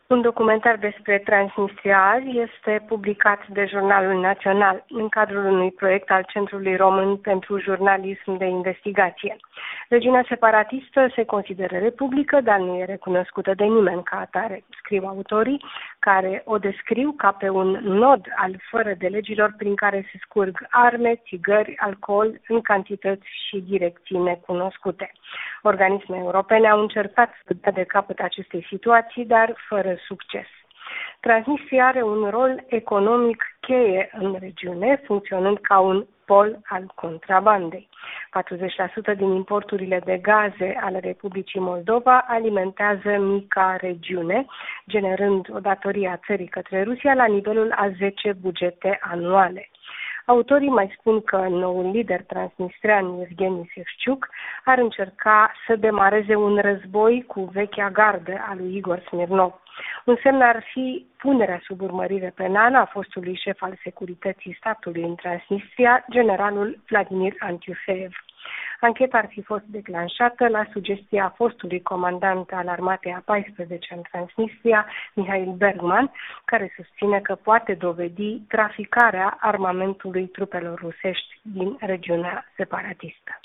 Un documentar despre Transnistria este publicat de Jurnalul Național în cadrul unui proiect al Centrului Român pentru Jurnalism de Investigație. Regiunea separatistă se consideră republică, dar nu e recunoscută de nimeni ca atare, scriu autorii, care o descriu ca pe un nod al fără de legilor prin care se scurg arme, țigări, alcool în cantități și direcții necunoscute. Organisme europene au încercat să dea de capăt acestei situații, dar fără succes. Transnistria are un rol economic cheie în regiune, funcționând ca un pol al contrabandei. 40% din importurile de gaze ale Republicii Moldova alimentează mica regiune, generând o datorie a țării către Rusia la nivelul a 10 bugete anuale. Autorii mai spun că noul lider transnistrean, Evgeni Sevciuc, ar încerca să demareze un război cu vechea gardă a lui Igor Smirnov. Un semn ar fi punerea sub urmărire penală a fostului șef al securității statului în Transnistria, generalul Vladimir Antiufeev. Ancheta ar fi fost declanșată la sugestia fostului comandant al armatei a 14 în Transnistria, Mihail Bergman, care susține că poate dovedi traficarea armamentului trupelor rusești din regiunea separatistă.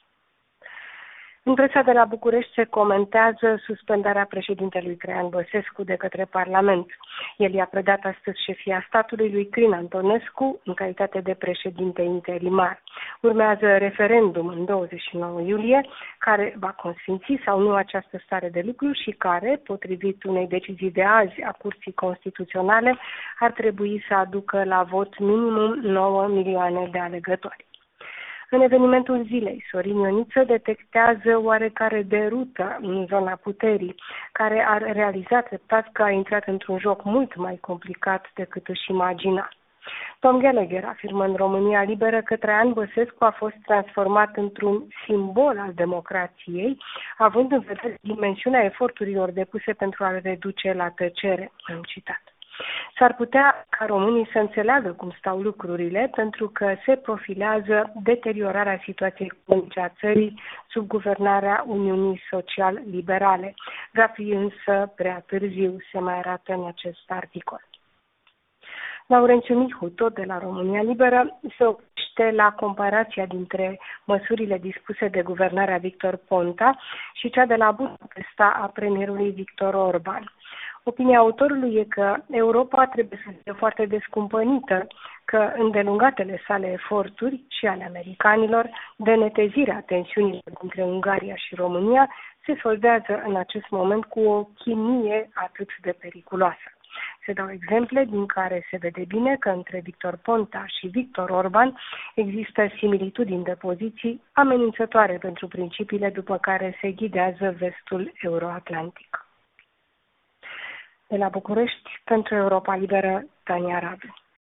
În presa de la București se comentează suspendarea președintelui Traian Băsescu de către Parlament. El i-a predat astăzi șefia statului lui Crin Antonescu în calitate de președinte interimar. Urmează referendum în 29 iulie, care va consfinți sau nu această stare de lucru și care, potrivit unei decizii de azi a Curții Constituționale, ar trebui să aducă la vot minimum 9 milioane de alegători. În evenimentul zilei, Sorin Ioniță detectează oarecare derută în zona puterii, care ar realiza treptat că a intrat într-un joc mult mai complicat decât își imagina. Tom Gallagher afirmă în România Liberă că Traian Băsescu a fost transformat într-un simbol al democrației, având în vedere dimensiunea eforturilor depuse pentru a-l reduce la tăcere, am citat. S-ar putea ca românii să înțeleagă cum stau lucrurile, pentru că se profilează deteriorarea situației economice a țării sub guvernarea Uniunii Social-Liberale. Va fi însă prea târziu, se mai arată în acest articol. Laurențiu Mihu, tot de la România Liberă, se oprește la comparația dintre măsurile dispuse de guvernarea Victor Ponta și cea de la Budapesta a premierului Victor Orban. Opinia autorului e că Europa trebuie să fie foarte descumpănită, că îndelungatele sale eforturi și ale americanilor de netezire a tensiunilor dintre Ungaria și România se soldează în acest moment cu o chimie atât de periculoasă. Se dau exemple din care se vede bine că între Victor Ponta și Victor Orban există similitudini de poziții amenințătoare pentru principiile după care se ghidează vestul euroatlantic. De la București, pentru Europa Liberă, Tania Radu.